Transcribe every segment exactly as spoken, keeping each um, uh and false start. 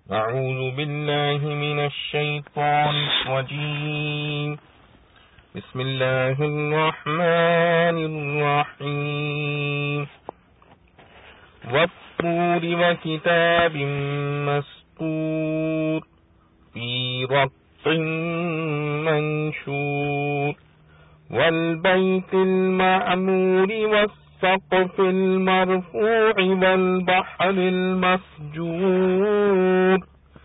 اعوذ باللہ من الشیطان الرجیم بسم اللہ الرحمن الرحیم والطور وکتاب مسطور فی رق منشور والبیت المعمور والسقف المرفوع والبحر المسجور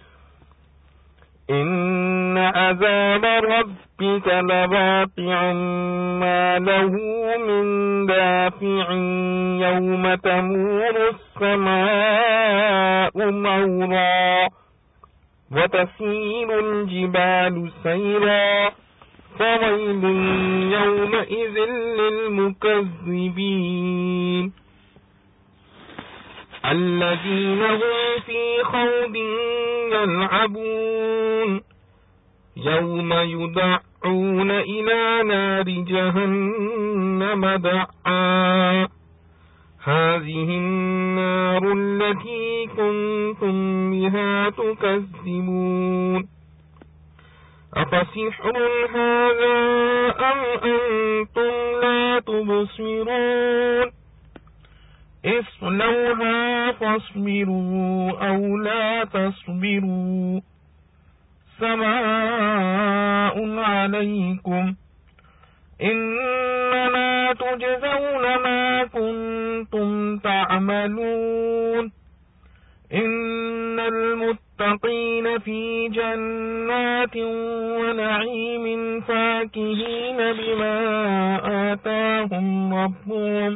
ان عذاب ربك لواقع ما له من دافع يوم تمور السماء مورا وتسير الجبال سيرا فويل يومئذ للمكذبين الذين هم في خوض يلعبون يوم يدعون إلى نار جهنم دعا هذه النار التي كنتم بها تكذبون أفسحر هذا أم أنتم لا تبصرون اصلوها فاصبروا أو لا تصبروا سواء عليكم إنما تجزون ما كنتم تعملون إن المتقين في جنات ونعيم فاكهين بما آتاهم ربهم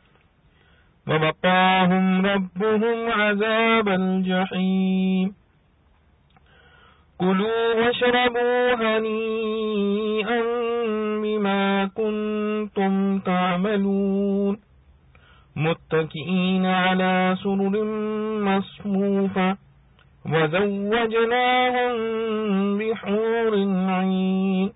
ووقاهم ربهم عذاب الجحيم كلوا واشربوا هنيئا بما كنتم تعملون متكئين على سرر مصفوفة وزوجناهم بحور عين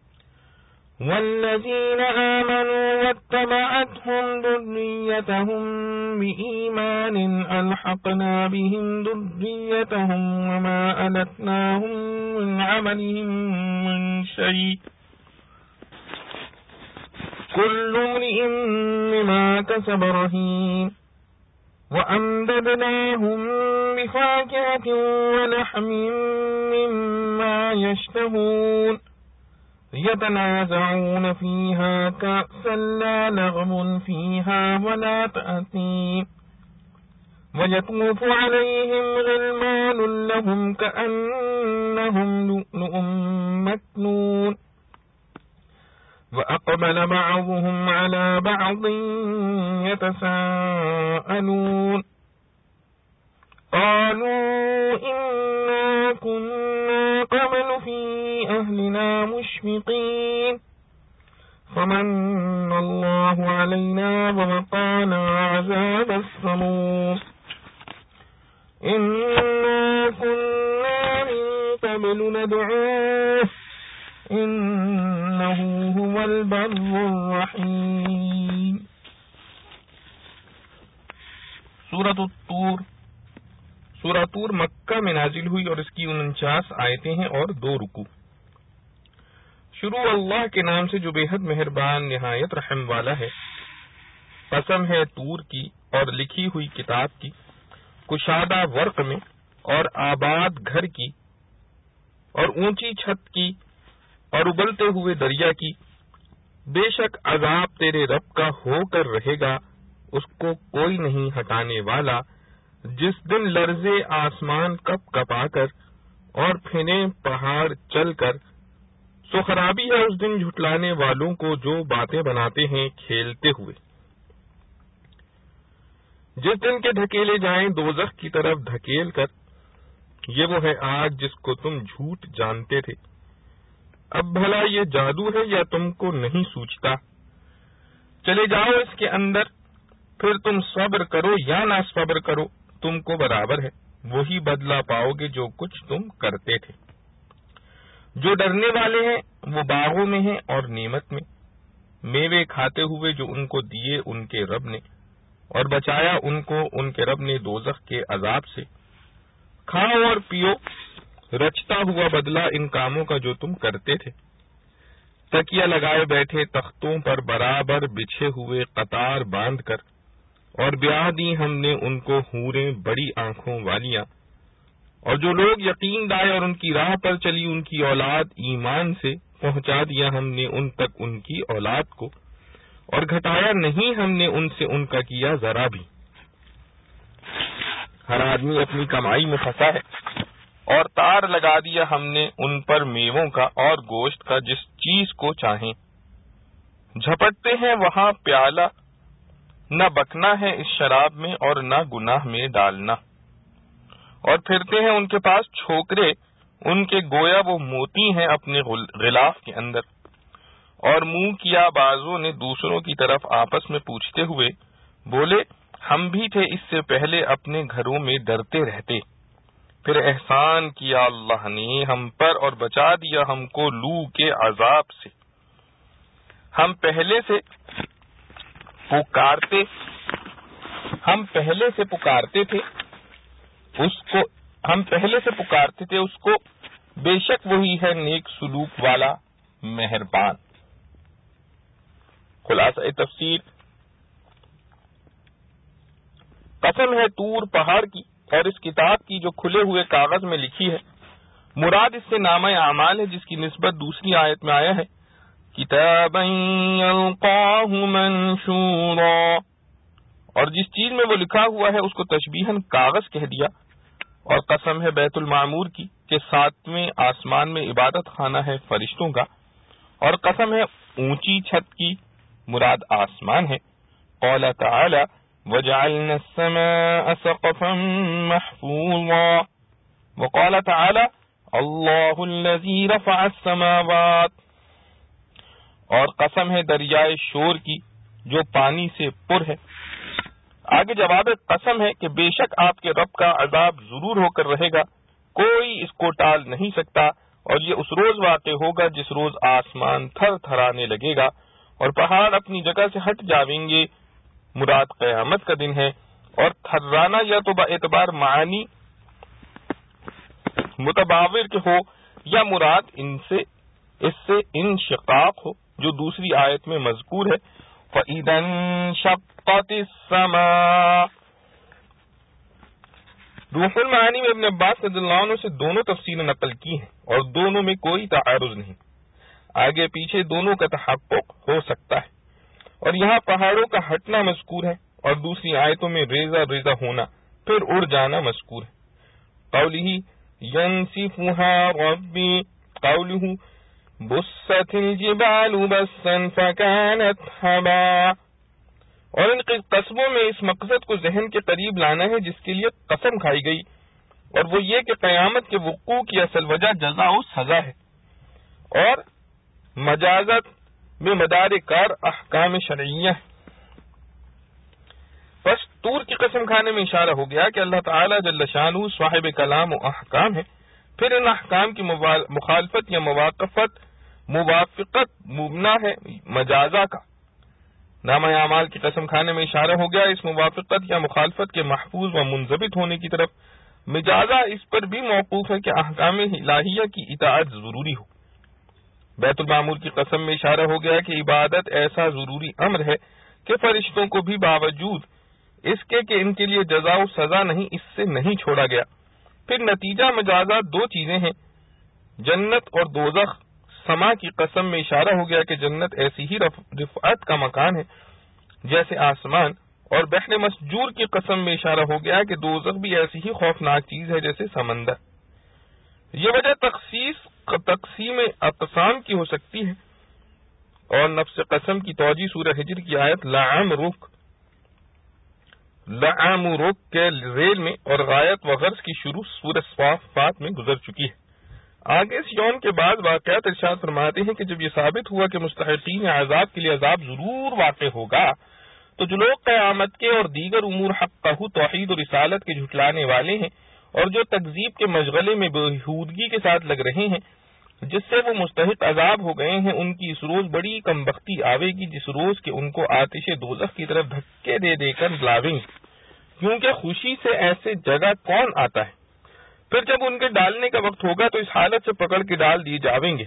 والذين آمنوا واتبعتهم ذريتهم بإيمان ألحقنا بهم ذريتهم وما ألتناهم من عملهم من شيء كل امرئ بما كسب رهين وأمددناهم بفاكهة ولحم مما يشتهون يتنازعون فيها كأسا لا لغم فيها ولا تأثيم ويطوف عليهم غلمان لهم كأنهم لؤلؤ مكنون وأقبل بعضهم على بعض يتساءلون قالوا إنا كنا قبل في أهلنا مشفقين فمن الله علينا ووقانا عذاب السموم إنا كنا من قبل ندعوه إنه هو البر الرحيم. سورۃ الطور. سورہ طور مکہ میں نازل ہوئی اور اس کی انچاس آیتیں ہیں اور دو رکوع. شروع اللہ کے نام سے جو بے حد مہربان نہایت رحم والا ہے. قسم ہے طور کی اور لکھی ہوئی کتاب کی، کشادہ ورق میں اور آباد گھر کی اور اونچی چھت کی اور ابلتے ہوئے دریا کی. بے شک عذاب تیرے رب کا ہو کر رہے گا، اس کو کوئی نہیں ہٹانے والا. جس دن لرزے آسمان کپ کپا کر اور پھنے پہاڑ چل کر، سو خرابی ہے اس دن جھٹلانے والوں کو جو باتیں بناتے ہیں کھیلتے ہوئے. جس دن کے دھکیلے جائیں دوزخ کی طرف دھکیل کر، یہ وہ ہے آگ جس کو تم جھوٹ جانتے تھے. اب بھلا یہ جادو ہے یا تم کو نہیں سوچتا؟ چلے جاؤ اس کے اندر، پھر تم صبر کرو یا نہ صبر کرو، تم کو برابر ہے، وہی بدلہ پاؤ گے جو کچھ تم کرتے تھے. جو ڈرنے والے ہیں وہ باغوں میں ہیں اور نعمت میں، میوے کھاتے ہوئے جو ان کو دیے ان کے رب نے، اور بچایا ان کو ان کے رب نے دوزخ کے عذاب سے. کھاؤ اور پیو، رچتا ہوا بدلہ ان کاموں کا جو تم کرتے تھے۔ تکیہ لگائے بیٹھے تختوں پر برابر بچھے ہوئے قطار باندھ کر، اور بیاہ دی ہم نے ان کو حوریں بڑی آنکھوں والیاں، اور جو لوگ یقین لائے اور ان کی راہ پر چلی ان کی اولاد ایمان سے پہنچا دیا ہم نے ان تک ان کی اولاد کو، اور گھٹایا نہیں ہم نے ان سے ان کا کیا ذرا بھی۔ ہر آدمی اپنی کمائی میں پھنسا ہے، اور تار لگا دیا ہم نے ان پر میووں کا اور گوشت کا جس چیز کو چاہیں۔ جھپٹتے ہیں وہاں پیالہ، نہ بکنا ہے اس شراب میں اور نہ گناہ میں ڈالنا، اور پھرتے ہیں ان کے پاس چھوکرے ان کے گویا وہ موتی ہیں اپنے غلاف کے اندر، اور منہ کیا بازوں نے دوسروں کی طرف آپس میں پوچھتے ہوئے، بولے ہم بھی تھے اس سے پہلے اپنے گھروں میں ڈرتے رہتے، پھر احسان کیا اللہ نے ہم پر اور بچا دیا ہم کو لو کے عذاب سے۔ ہم پہلے سے پکارتے ہم پہلے سے پکارتے تھے اس کو ہم پہلے سے پکارتے تھے اس کو، بے شک وہی ہے نیک سلوک والا مہربان۔ خلاصہ تفسیر، قسم ہے طور پہاڑ کی اور اس کتاب کی جو کھلے ہوئے کاغذ میں لکھی ہے، مراد اس سے نامہ اعمال ہے جس کی نسبت دوسری آیت میں آیا ہے، کتابا یلقاہ منشورا، اور جس چیز میں وہ لکھا ہوا ہے اس کو تشبیہاً کاغذ کہہ دیا، اور قسم ہے بیت المعمور کی کہ ساتویں آسمان میں عبادت خانہ ہے فرشتوں کا، اور قسم ہے اونچی چھت کی، مراد آسمان ہے۔ قال تعالی وجعلنا السماء سقفا محفوظا، وقال تعالی اللہ الذی رفع السماوات، اور قسم ہے دریائے شور کی جو پانی سے پر ہے۔ آگے جواب قسم ہے کہ بے شک آپ کے رب کا عذاب ضرور ہو کر رہے گا، کوئی اس کو ٹال نہیں سکتا، اور یہ اس روز واقع ہوگا جس روز آسمان تھر تھرانے لگے گا اور پہاڑ اپنی جگہ سے ہٹ جائیں گے، مراد قیامت کا دن ہے۔ اور تھرانا یا تو با اعتبار معنی متباور کے ہو یا مراد ان سے اس سے انشقاق ہو جو دوسری آیت میں مذکور ہے، فَإِذَا انشَقَّتِ السَّمَاءُ۔ روح المعانی میں ابن عباس رضی اللہ عنہ سے دونوں تفسیریں نقل کی ہیں اور دونوں میں کوئی تعارض نہیں، آگے پیچھے دونوں کا تحقق ہو سکتا ہے، اور یہاں پہاڑوں کا ہٹنا مذکور ہے اور دوسری آیتوں میں ریزہ ریزہ ہونا پھر اڑ جانا مذکور ہے۔ قولہ ينسفها ربی، قولہ بست الجبال بسا فكانت هباء، اور ان قسموں میں اس مقصد کو ذہن کے قریب لانا ہے جس کے لیے قسم کھائی گئی، اور وہ یہ کہ قیامت کے وقوع کی اصل وجہ جزا و سزا ہے، اور مجازت میں مدار کار احکام شرعیہ ہے۔ بس طور کی قسم کھانے میں اشارہ ہو گیا کہ اللہ تعالی جل شانہ صاحب کلام و احکام ہے، پھر ان احکام کی مخالفت یا موافقت موافقت مبنا ہے مجازہ کا۔ نامہ اعمال کی قسم کھانے میں اشارہ ہو گیا اس موافقت یا مخالفت کے محفوظ و منضبط ہونے کی طرف۔ مجازہ اس پر بھی موقوف ہے کہ احکام الہیہ کی اطاعت ضروری ہو۔ بیت المعمور کی قسم میں اشارہ ہو گیا کہ عبادت ایسا ضروری امر ہے کہ فرشتوں کو بھی باوجود اس کے کہ ان کے لیے جزا و سزا نہیں، اس سے نہیں چھوڑا گیا۔ پھر نتیجہ مجازہ دو چیزیں ہیں، جنت اور دوزخ۔ سما کی قسم میں اشارہ ہو گیا کہ جنت ایسی ہی رفعت کا مکان ہے جیسے آسمان، اور بحر مسجور کی قسم میں اشارہ ہو گیا کہ دوزخ بھی ایسی ہی خوفناک چیز ہے جیسے سمندر۔ یہ وجہ تخصیص تقسیم اقسام کی ہو سکتی ہے، اور نفس قسم کی توجہ سورہ ہجر کی آیت لعمرک لعمرک کے ریل میں اور غایت و غرض کی شروع سورہ صافات میں گزر چکی ہے۔ آگے اس یوم کے بعد واقعات ارشاد فرماتے ہیں کہ جب یہ ثابت ہوا کہ مستحقین عذاب کے لیے عذاب ضرور واقع ہوگا، تو جو لوگ قیامت کے اور دیگر امور حقہ توحید اور رسالت کے جھٹلانے والے ہیں اور جو تکذیب کے مشغلے میں بےہودگی کے ساتھ لگ رہے ہیں، جس سے وہ مستحق عذاب ہو گئے ہیں، ان کی اس روز بڑی کم بختی آوے گی، جس روز کہ ان کو آتش دوزخ کی طرف دھکے دے دے کر لاویں گے، کیونکہ خوشی سے ایسے جگہ کون آتا ہے پھر جب ان کے ڈالنے کا وقت ہوگا تو اس حالت سے پکڑ کے ڈال دیے جاویں گے.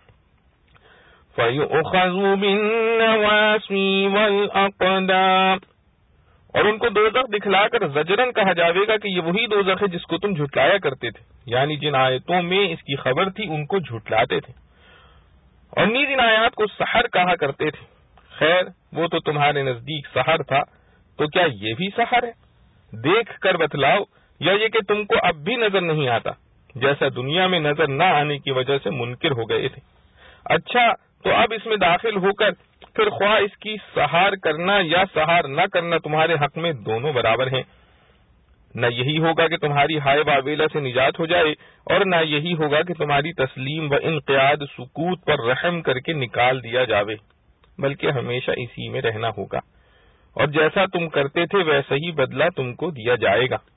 فَيُؤْخَذُ بِالنَّوَاصِي وَالْأَقْدَامِ، اور ان کو دوزخ دکھلا کر زجرن کہا جاوے گا کہ یہ وہی دوزخ ہے جس کو تم جھٹلایا کرتے تھے، یعنی جن آیتوں میں اس کی خبر تھی ان کو جھٹلاتے تھے. اور نیز ان آیات کو سحر کہا کرتے تھے. خیر وہ تو تمہارے نزدیک سحر تھا، تو کیا یہ بھی سحر ہے؟ دیکھ کر بتلاؤ، یا یہ کہ تم کو اب بھی نظر نہیں آتا جیسا دنیا میں نظر نہ آنے کی وجہ سے منکر ہو گئے تھے. اچھا تو اب اس میں داخل ہو کر پھر خواہ اس کی سحار کرنا یا سحار نہ کرنا تمہارے حق میں دونوں برابر ہیں. نہ یہی ہوگا کہ تمہاری ہائے واویلا سے نجات ہو جائے، اور نہ یہی ہوگا کہ تمہاری تسلیم و انقیاد سکوت پر رحم کر کے نکال دیا جاوے، بلکہ ہمیشہ اسی میں رہنا ہوگا، اور جیسا تم کرتے تھے ویسا ہی بدلہ تم کو دیا جائے گا.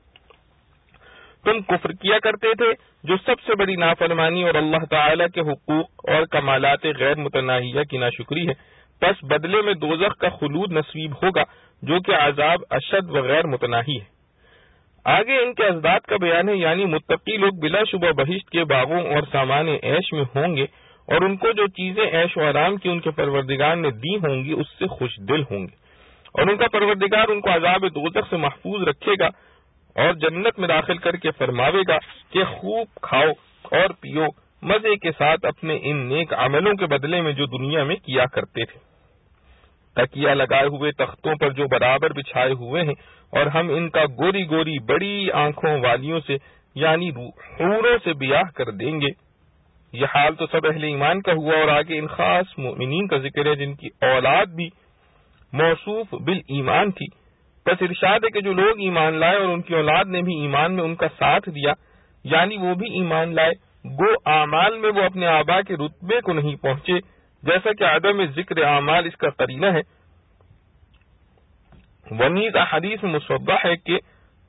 تم کفر کیا کرتے تھے جو سب سے بڑی نافرمانی اور اللہ تعالی کے حقوق اور کمالات غیر متناہیہ کی ناشکری ہے. پس بدلے میں دوزخ کا خلود نصیب ہوگا جو کہ عذاب اشد و غیر متناہی ہے. آگے ان کے ازداد کا بیان ہے، یعنی متقی لوگ بلا شبہ بہشت کے باغوں اور سامان عیش میں ہوں گے، اور ان کو جو چیزیں عیش و آرام کی ان کے پروردگار نے دی ہوں گی اس سے خوش دل ہوں گے، اور ان کا پروردگار ان کو عذاب دوزخ سے محفوظ رکھے گا اور جنت میں داخل کر کے فرماوے گا کہ خوب کھاؤ اور پیو مزے کے ساتھ اپنے ان نیک عملوں کے بدلے میں جو دنیا میں کیا کرتے تھے. تکیہ لگائے ہوئے تختوں پر جو برابر بچھائے ہوئے ہیں، اور ہم ان کا گوری گوری بڑی آنکھوں والیوں سے یعنی حوروں سے بیاہ کر دیں گے. یہ حال تو سب اہل ایمان کا ہوا، اور آگے ان خاص مومنین کا ذکر ہے جن کی اولاد بھی موصوف بالایمان تھی. بس ارشاد ہے کہ جو لوگ ایمان لائے اور ان کی اولاد نے بھی ایمان میں ان کا ساتھ دیا، یعنی وہ بھی ایمان لائے، گو اعمال میں وہ اپنے آبا کے رتبے کو نہیں پہنچے، جیسا کہ عدم ذکر اعمال اس کا قرینہ ہے. ونیز احادیث میں مصوبہ ہے کہ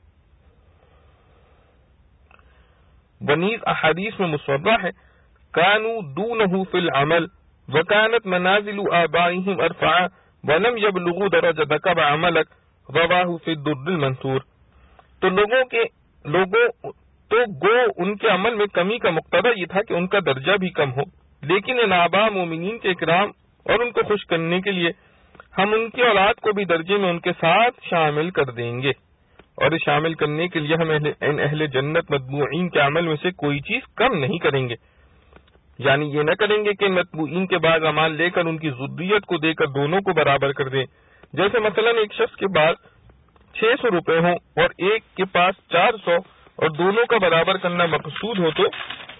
ونیز احادیث میں مصوبہ ہے کانوا دونہ فی العمل وکانت منازل آبائہم ارفع ولم یبلغوا درجتک بعملک رواہ فی الدر المنثور. تو لوگوں کے لوگوں تو گو ان کے عمل میں کمی کا مقتضا یہ تھا کہ ان کا درجہ بھی کم ہو، لیکن ان آبا مومنین کے اکرام اور ان کو خوش کرنے کے لیے ہم ان کی اولاد کو بھی درجے میں ان کے ساتھ شامل کر دیں گے، اور اس شامل کرنے کے لیے ہم اہل ان اہل جنت مطبوعین کے عمل میں سے کوئی چیز کم نہیں کریں گے. یعنی یہ نہ کریں گے کہ مطبوعین کے بعض اعمال لے کر ان کی ذریت کو دے کر دونوں کو برابر کر دیں. جیسے مثلا ایک شخص کے پاس چھ سو روپے ہوں اور ایک کے پاس چار سو اور دونوں کا برابر کرنا مقصود ہو، تو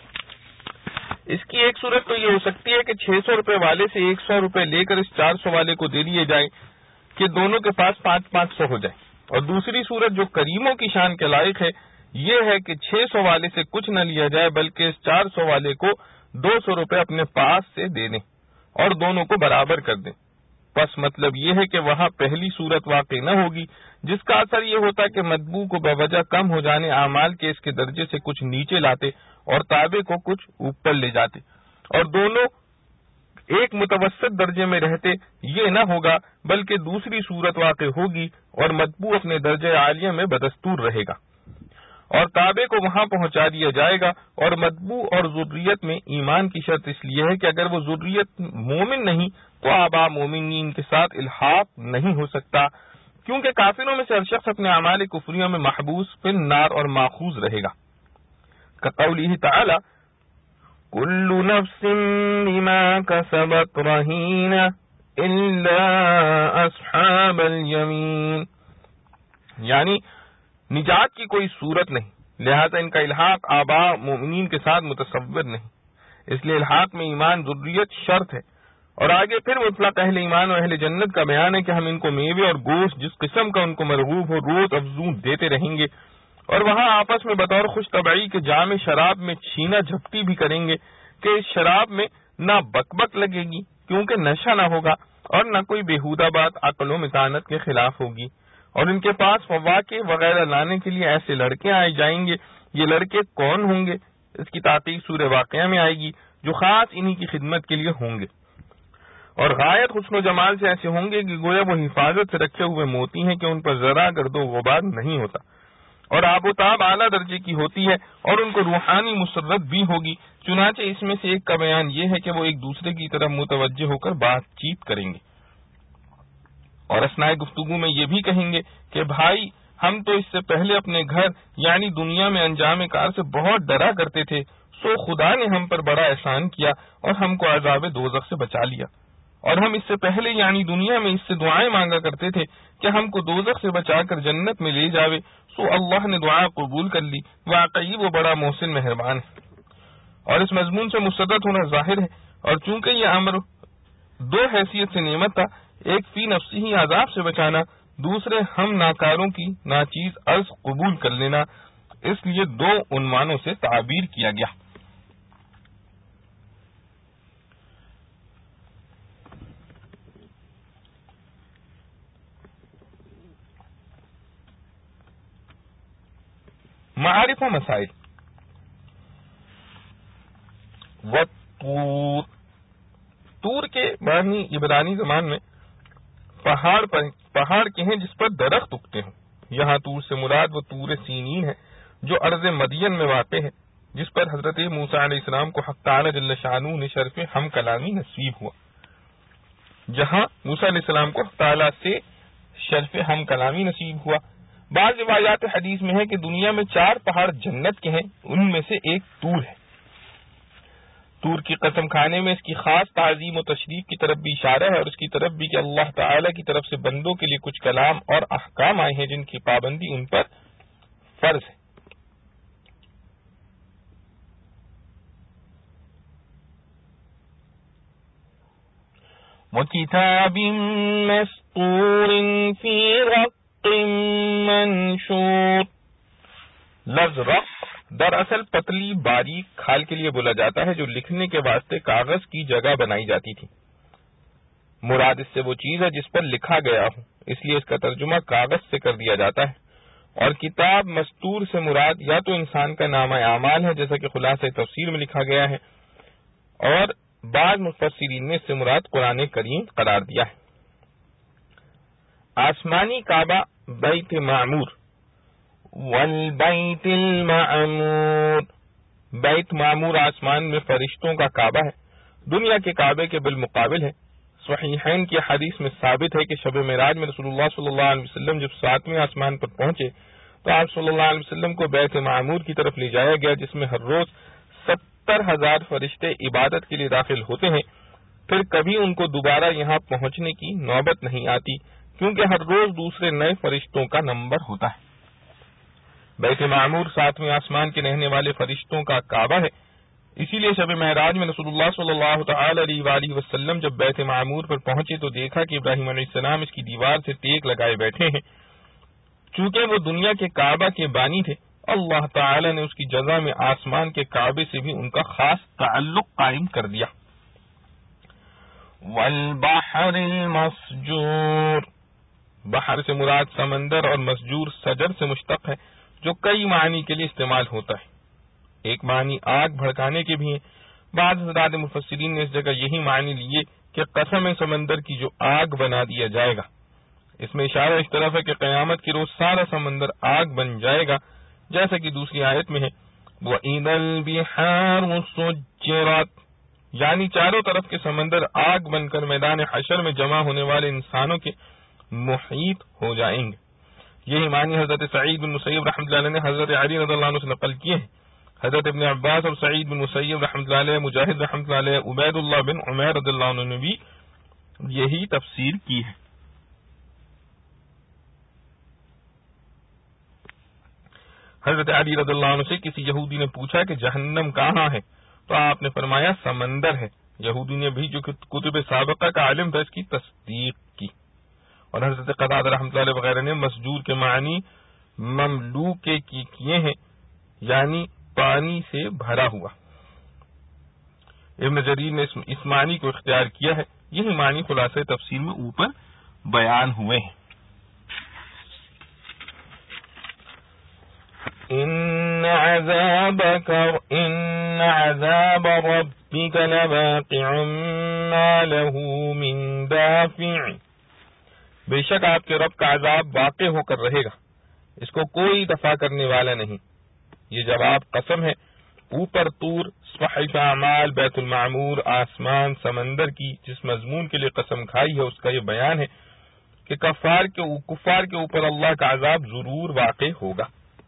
اس کی ایک صورت تو یہ ہو سکتی ہے کہ چھ سو روپے والے سے ایک سو روپے لے کر اس چار سو والے کو دے دیے جائے کہ دونوں کے پاس پانچ پانچ سو ہو جائے. اور دوسری صورت جو کریموں کی شان کے لائق ہے یہ ہے کہ چھ سو والے سے کچھ نہ لیا جائے بلکہ اس چار سو والے کو دو سو روپے اپنے پاس سے دے دیں اور دونوں کو برابر کر دیں. پس مطلب یہ ہے کہ وہاں پہلی صورت واقع نہ ہوگی جس کا اثر یہ ہوتا کہ مطبوع کو بوجہ کم ہو جانے اعمال کے اس کے درجے سے کچھ نیچے لاتے اور تابع کو کچھ اوپر لے جاتے، اور دونوں ایک متوسط درجے میں رہتے. یہ نہ ہوگا بلکہ دوسری صورت واقع ہوگی اور مطبوع اپنے درجے عالیہ میں بدستور رہے گا اور تابع کو وہاں پہنچا دیا جائے گا. اور مطبوع اور ذریت میں ایمان کی شرط اس لیے ہے کہ اگر وہ ذریت مومن نہیں تو آبا مومنین کے ساتھ الحاق نہیں ہو سکتا، کیونکہ کافروں میں سے ہر شخص اپنے اعمال کفریوں میں محبوس فی النار اور ماخوذ رہے گا. کقولہ تعالی کل نفس بما کسبت رہینہ الا اصحاب الیمین، یعنی نجات کی کوئی صورت نہیں، لہذا ان کا الحاق آبا مومنین کے ساتھ متصور نہیں، اس لیے الحاق میں ایمان ذریت شرط ہے. اور آگے پھر مطلق اہل ایمان و اہل جنت کا بیان ہے کہ ہم ان کو میوے اور گوشت جس قسم کا ان کو مرغوب ہو روز افزوں دیتے رہیں گے، اور وہاں آپس میں بطور خوش طبعی کے جام شراب میں چھینا جھپٹی بھی کریں گے کہ اس شراب میں نہ بک بک لگے گی کیونکہ نشہ نہ ہوگا، اور نہ کوئی بےہودہ بات عقل و متانت کے خلاف ہوگی. اور ان کے پاس فواکہ وغیرہ لانے کے لیے ایسے لڑکے آئے جائیں گے. یہ لڑکے کون ہوں گے؟ اس کی تحقیق سورہ واقعہ میں آئے گی، جو خاص انہی کی خدمت کے لیے ہوں گے اور غایت حسن و جمال سے ایسے ہوں گے کہ گویا وہ حفاظت سے رکھے ہوئے موتی ہیں کہ ان پر ذرا گرد و غبار نہیں ہوتا. اور آب و تاب اعلیٰ درجے کی ہوتی ہے اور ان کو روحانی مسرت بھی ہوگی. چنانچہ اس میں سے ایک کا بیان یہ ہے کہ وہ ایک دوسرے کی طرف متوجہ ہو کر بات چیت کریں گے اور اثناء گفتگو میں یہ بھی کہیں گے کہ بھائی ہم تو اس سے پہلے اپنے گھر یعنی دنیا میں انجام کار سے بہت ڈرا کرتے تھے، سو خدا نے ہم پر بڑا احسان کیا اور ہم کو عذاب دوزخ سے بچا لیا. اور ہم اس سے پہلے یعنی دنیا میں اس سے دعائیں مانگا کرتے تھے کہ ہم کو دوزخ سے بچا کر جنت میں لے جاوے، سو اللہ نے دعا قبول کر لی. واقعی وہ بڑا محسن مہربان ہے. اور اس مضمون سے مسترد ہونا ظاہر ہے، اور چونکہ یہ امر دو حیثیت سے نعمت تھا، ایک فی نفسی ہی عذاب سے بچانا، دوسرے ہم ناکاروں کی ناچیز عرض قبول کر لینا، اس لیے دو عنوانوں سے تعبیر کیا گیا. معارف و مسائل. وطور، طور کے معنی عبرانی زبان میں پہاڑ پر پہاڑ کے ہیں جس پر درخت اگتے ہوں. یہاں طور سے مراد وہ طور سینین ہے جو ارض مدین میں واقع ہے، جس پر حضرت موسیٰ علیہ السلام کو حق تعالی جل شانہ نے شرف ہم کلامی نصیب ہوا. جہاں موسیٰ علیہ السلام کو حق تعالی سے شرف ہم کلامی نصیب ہوا. بعض روایات حدیث میں ہے کہ دنیا میں چار پہاڑ جنت کے ہیں، ان میں سے ایک طور ہے. طور کی قسم کھانے میں اس کی خاص تعظیم و تشریف کی طرف بھی اشارہ ہے، اور اس کی طرف بھی کہ اللہ تعالی کی طرف سے بندوں کے لیے کچھ کلام اور احکام آئے ہیں جن کی پابندی ان پر فرض ہے. وَكِتَابٍ مَّسْطُورٍ فِي رَقٍّ مَّنشُورٍ. لفظ رق دراصل پتلی باریک کھال کے لیے بولا جاتا ہے جو لکھنے کے واسطے کاغذ کی جگہ بنائی جاتی تھی. مراد اس سے وہ چیز ہے جس پر لکھا گیا ہو، اس لیے اس کا ترجمہ کاغذ سے کر دیا جاتا ہے. اور کتاب مستور سے مراد یا تو انسان کا نامہ اعمال ہے جیسا کہ خلاصہ تفسیر میں لکھا گیا ہے، اور بعض مفسرین نے اس سے مراد قرآن کریم قرار دیا ہے. آسمانی کعبہ بیت معمور. والبیت المعمور، بیت معمور آسمان میں فرشتوں کا کعبہ ہے، دنیا کے کعبے کے بالمقابل ہے. صحیحین کی حدیث میں ثابت ہے کہ شب معراج میں رسول اللہ صلی اللہ علیہ وسلم جب ساتویں آسمان پر پہنچے تو آپ صلی اللہ علیہ وسلم کو بیت معمور کی طرف لے جایا گیا، جس میں ہر روز ستر ہزار فرشتے عبادت کے لیے داخل ہوتے ہیں. پھر کبھی ان کو دوبارہ یہاں پہنچنے کی نوبت نہیں آتی کیونکہ ہر روز دوسرے نئے فرشتوں کا نمبر ہوتا ہے. بیت معمور ساتویں آسمان کے رہنے والے فرشتوں کا کعبہ ہے. اسی لیے شب معراج میں رسول اللہ صلی اللہ تعالی علیہ وآلہ وسلم جب بیت معمور پر پہنچے تو دیکھا کہ ابراہیم علیہ السلام اس کی دیوار سے ٹیک لگائے بیٹھے ہیں. چونکہ وہ دنیا کے کعبہ کے بانی تھے، اللہ تعالی نے اس کی جزا میں آسمان کے کعبے سے بھی ان کا خاص تعلق قائم کر دیا. والبحر المسجور، بحر سے مراد سمندر اور مسجور سجر سے مشتق ہے جو کئی معنی کے لیے استعمال ہوتا ہے. ایک معنی آگ بھڑکانے کے بھی ہیں. بعض حضرات مفسرین نے اس جگہ یہی معنی لیے کہ قسم سمندر کی جو آگ بنا دیا جائے گا. اس میں اشارہ اس طرف ہے کہ قیامت کے روز سارا سمندر آگ بن جائے گا، جیسا کہ دوسری آیت میں ہے وَإِذَا الْبِحَارُ سُجِّرَتْ، یعنی چاروں طرف کے سمندر آگ بن کر میدان حشر میں جمع ہونے والے انسانوں کے محیط ہو جائیں گے. یہی معنی حضرت سعید بن مسیب رحمۃ اللہ علیہ نے حضرت علی رضی اللہ عنہ سے نقل کیے ہیں. حضرت ابن عباس اور سعید بن مسیب رحمۃ اللہ علیہ، مجاہد رحمۃ اللہ علیہ، عبید اللہ بن عمیر رضی اللہ عنہ نے بھی یہی تفسیر کی ہے. حضرت علی رضی اللہ عنہ سے کسی یہودی نے پوچھا کہ جہنم کہاں ہے تو آپ نے فرمایا سمندر ہے. یہودی نے بھی جو کتب سابقہ کا عالم تھا اس کی تصدیق کی. اور حضرت قتادہ رحمۃ اللہ علیہ وغیرہ نے مسجور کے معنی مملو کے کیے ہیں، یعنی پانی سے بھرا ہوا. ابن جریر نے اس معنی کو اختیار کیا ہے. یہی معنی خلاصہ تفسیر میں اوپر بیان ہوئے ہیں. ان عذابك ان عذاب ربك لواقع ما له من دافع، بے شک آپ کے رب کا عذاب واقع ہو کر رہے گا، اس کو کوئی دفع کرنے والا نہیں. یہ جواب قسم ہے. اوپر طور، صحیفہ اعمال، بیت المعمور، آسمان، سمندر کی جس مضمون کے لیے قسم کھائی ہے اس کا یہ بیان ہے کہ کفار کے کفار کے اوپر اللہ کا عذاب ضرور واقع ہوگا.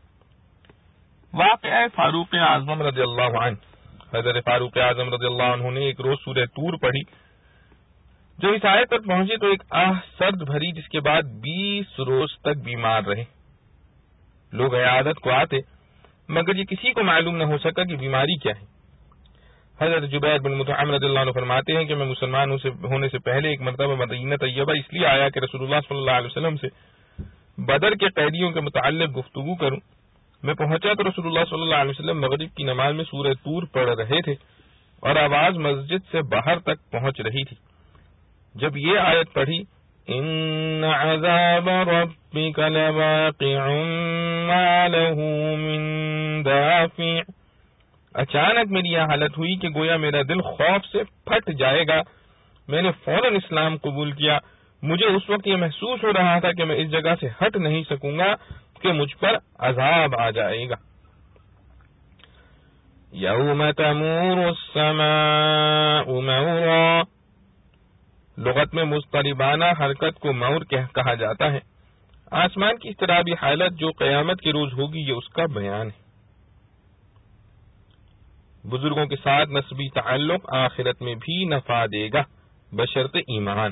واقعہ فاروق اعظم رضی اللہ عنہ. حضرت فاروق اعظم رضی اللہ عنہ نے ایک روز سورہ طور پڑھی. جو اس آیت پر پہنچے تو ایک آہ سرد بھری، جس کے بعد بیس روز تک بیمار رہے. لوگ عیادت کو آتے مگر یہ کسی کو معلوم نہ ہو سکا کہ بیماری کیا ہے. حضرت جبیر بن مطعم رضی اللہ عنہ فرماتے ہیں کہ میں مسلمان ہونے سے پہلے ایک مرتبہ مدینہ طیبہ اس لیے آیا کہ رسول اللہ صلی اللہ علیہ وسلم سے بدر کے قیدیوں کے متعلق گفتگو کروں. میں پہنچا تو رسول اللہ صلی اللہ علیہ وسلم مغرب کی نماز میں سورہ طور پڑھ رہے تھے اور آواز مسجد سے باہر تک پہنچ رہی تھی. جب یہ آیت پڑھی، ان عذاب ربک لواقع ما له من دافع، اچانک میری یہ حالت ہوئی کہ گویا میرا دل خوف سے پھٹ جائے گا. میں نے فوراً اسلام قبول کیا. مجھے اس وقت یہ محسوس ہو رہا تھا کہ میں اس جگہ سے ہٹ نہیں سکوں گا کہ مجھ پر عذاب آ جائے گا. یوم تمور السماء مورا، لغت میں مضطربانہ حرکت کو مور کہا جاتا ہے. آسمان کی اضطرابی حالت جو قیامت کے روز ہوگی یہ اس کا بیان ہے. بزرگوں کے ساتھ نسبی تعلق آخرت میں بھی نفع دے گا بشرط ایمان.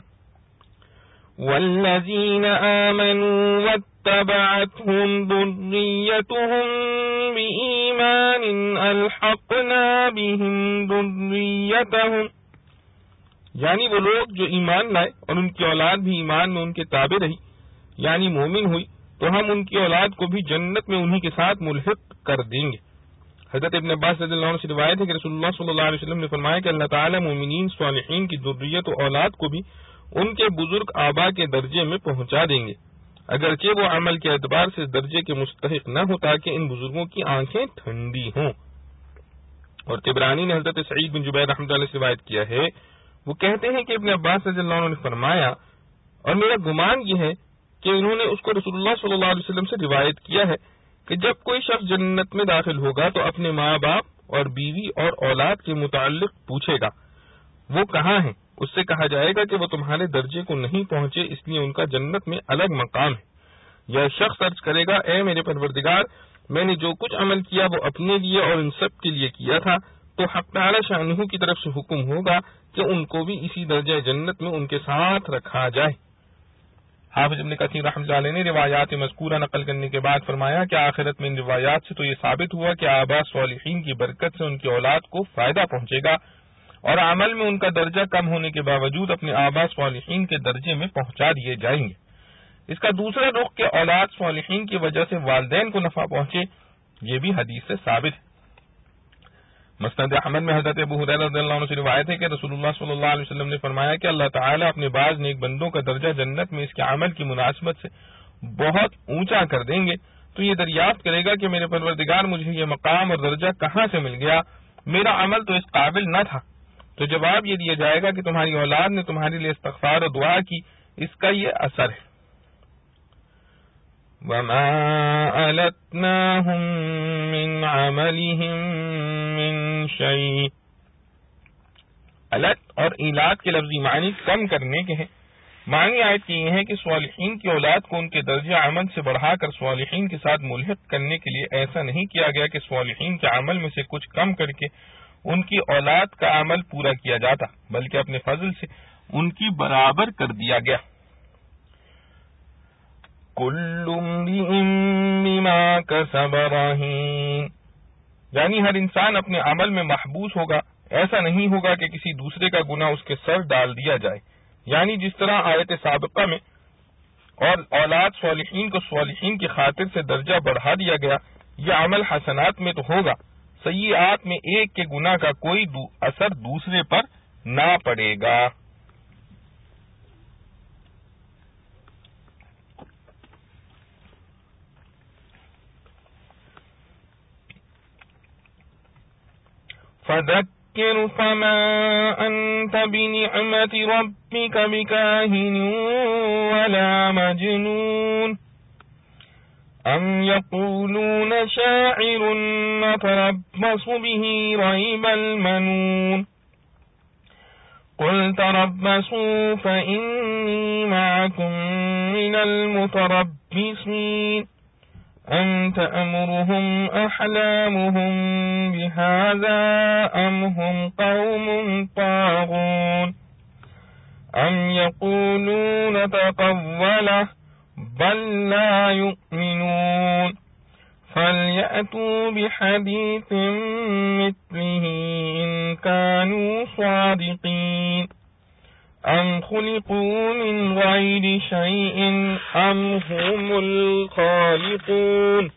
والذین آمنوا واتبعتهم ذریتهم بإیمان الحقنا بهم ذریتهم، یعنی وہ لوگ جو ایمان لائے اور ان کی اولاد بھی ایمان میں ان کے تابع رہی، یعنی مومن ہوئی، تو ہم ان کی اولاد کو بھی جنت میں انہی کے ساتھ ملحق کر دیں گے. حضرت ابن عباس رضی اللہ عنہ سے روایت ہے کہ رسول اللہ صلی اللہ علیہ وسلم نے فرمایا کہ اللہ تعالیٰ مومنین صالحین کی ذریت و اولاد کو بھی ان کے بزرگ آبا کے درجے میں پہنچا دیں گے، اگرچہ وہ عمل کے اعتبار سے اس درجے کے مستحق نہ ہو تاکہ ان بزرگوں کی آنکھیں ٹھنڈی ہوں. اور طبرانی نے حضرت سعید بن جبیر رحمۃ اللہ سے روایت کیا ہے، وہ کہتے ہیں کہ ابن عباس رضی اللہ عنہ نے فرمایا، اور میرا گمان یہ ہے کہ انہوں نے اس کو رسول اللہ صلی اللہ علیہ وسلم سے روایت کیا ہے کہ جب کوئی شخص جنت میں داخل ہوگا تو اپنے ماں باپ اور بیوی اور اولاد کے متعلق پوچھے گا وہ کہاں ہیں. اس سے کہا جائے گا کہ وہ تمہارے درجے کو نہیں پہنچے، اس لیے ان کا جنت میں الگ مقام ہے. یہ شخص عرض کرے گا، اے میرے پروردگار، میں نے جو کچھ عمل کیا وہ اپنے لیے اور ان سب کے لیے کیا تھا، تو حق تعالی شانہ کی طرف سے حکم ہوگا کہ ان کو بھی اسی درجہ جنت میں ان کے ساتھ رکھا جائے. حافظ ابن کثیر رحمۃ اللہ علیہ نے روایات مذکورہ نقل کرنے کے بعد فرمایا کہ آخرت میں ان روایات سے تو یہ ثابت ہوا کہ آباء صالحین کی برکت سے ان کی اولاد کو فائدہ پہنچے گا اور عمل میں ان کا درجہ کم ہونے کے باوجود اپنے آباء صالحین کے درجے میں پہنچا دیے جائیں گے. اس کا دوسرا رخ کہ اولاد صالحین کی وجہ سے والدین کو نفع پہنچے، یہ بھی حدیث سے ثابت ہے. مسند احمد میں حضرت ابو ہریرہ رضی اللہ عنہ سے روایت ہے کہ رسول اللہ صلی اللہ علیہ وسلم نے فرمایا کہ اللہ تعالیٰ اپنے بعض نیک بندوں کا درجہ جنت میں اس کے عمل کی مناسبت سے بہت اونچا کر دیں گے تو یہ دریافت کرے گا کہ میرے پروردگار مجھے یہ مقام اور درجہ کہاں سے مل گیا، میرا عمل تو اس قابل نہ تھا. تو جواب یہ دیا جائے گا کہ تمہاری اولاد نے تمہارے لیے استغفار اور دعا کی، اس کا یہ اثر ہے. وما ألتناهم من عملهم من شيء، الت اور ایلات کے لفظی معنی کم کرنے کے ہیں. معنی آیت کی یہ ہے کہ صالحین کی اولاد کو ان کے درجہ عمل سے بڑھا کر صالحین کے ساتھ ملحق کرنے کے لیے ایسا نہیں کیا گیا کہ صالحین کے عمل میں سے کچھ کم کر کے ان کی اولاد کا عمل پورا کیا جاتا، بلکہ اپنے فضل سے ان کی برابر کر دیا گیا. کل امرئ بما کسب رہین، یعنی ہر انسان اپنے عمل میں محبوس ہوگا، ایسا نہیں ہوگا کہ کسی دوسرے کا گناہ اس کے سر ڈال دیا جائے. یعنی جس طرح آیت سابقہ میں اور اولاد صالحین کو صالحین کی خاطر سے درجہ بڑھا دیا گیا، یہ عمل حسنات میں تو ہوگا، سیئات میں ایک کے گناہ کا کوئی دو اثر دوسرے پر نہ پڑے گا. فذکر فما انت بنعمت ربک بکاہن ولا مجنون، أم يقولون شاعر نتربص به ريب المنون قل تربصوا فإني معكم من المتربصين أم تأمرهم أحلامهم بهذا أم هم قوم طاغون أم يقولون تقوله بل لا يؤمنون فليأتوا بحديث مثله إن كانوا صادقين أم خلقوا من غير شيء أم هم الخالقون